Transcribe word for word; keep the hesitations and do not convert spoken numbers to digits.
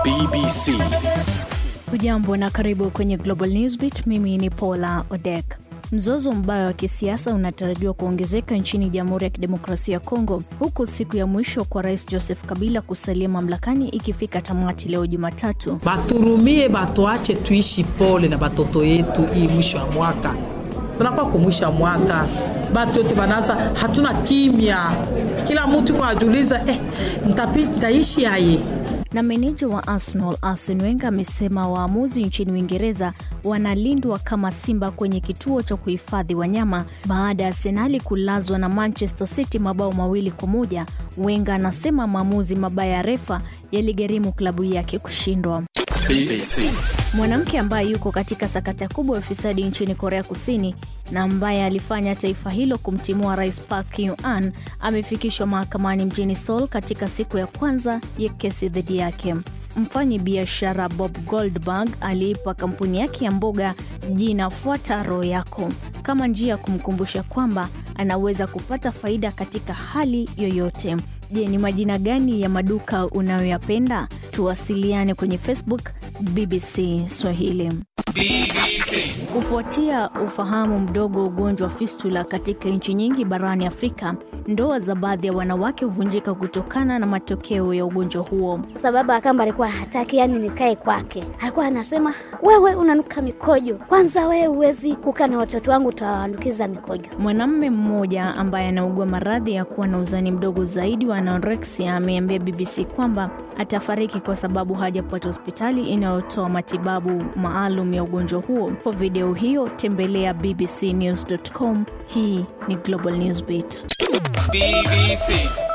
B B C. Hujambo na karibu kwenye Global Newsbeat. Mimi ni Paula Odek. Mzozo mbaya wa kisiasa unatarajiwa kuongezeka nchini Jamhuri ya Kidemokrasia ya Kongo, huku siku ya mwisho kwa Rais Joseph Kabila kusalia mamlakani ikifika tamati leo Jumatatu. Baturumie batuache tuishi pole na batoto yetu hii mwisho wa mwaka. Tunapa kumusha mwaka, batu yote banasa hatuna kimya. Kila mtu kwa ajuliza eh nitapita nitaishi aje. Na meneja wa Arsenal Arsene Wenger amesema waamuzi nchini Uingereza wanalindwa kama simba kwenye kituo cha kuhifadhi wanyama baada ya Arsenal kulazwa na Manchester City mabao mawili kwa moja. Wenger anasema maamuzi mabaya ya refa yaligharimu klabu yake kushindwa. B B C. Mwanamke ambaye yuko katika sakata kubwa ya ufisadi nchini Korea Kusini na ambaye alifanya taifa hilo kumtimua Rais Park Geun-hye amefikishwa mahakamani mjini Seoul katika siku ya kwanza ya kesi dhidi yake. Mfanyi biashara Bob Goldberg aliipa kampuni yake ya mboga jina Fuata Roho Yako kama njia kumkumbusha kwamba anaweza kupata faida katika hali yoyote. Je, ni majina gani ya maduka unayoyapenda? Tuwasiliane kwenye Facebook B B C Swahili. B B C. Kufuatia ufahamu mdogo ugonjwa wa fistula katika nchi nyingi barani Afrika, ndoa za baadhi ya wanawake huvunjika kutokana na matokeo ya ugonjwa huo. Sababu akamba alikuwa hataki yani nikae kwake. Alikuwa anasema, "Wewe unanuka mikojo. Kwanza wewe huwezi kukaa na watoto wangu utawaandukiza mikojo." Mwanamume mmoja ambaye anaugua maradhi ya kuwa na uzani mdogo zaidi wa anorexia ameambia B B C kwamba atafariki kwa sababu hajapata hospitali inayotoa matibabu maalum ya ugonjwa huo. Kwa video hiyo tembelea b b c news dot com. Hii ni Global Newsbeat. B B C.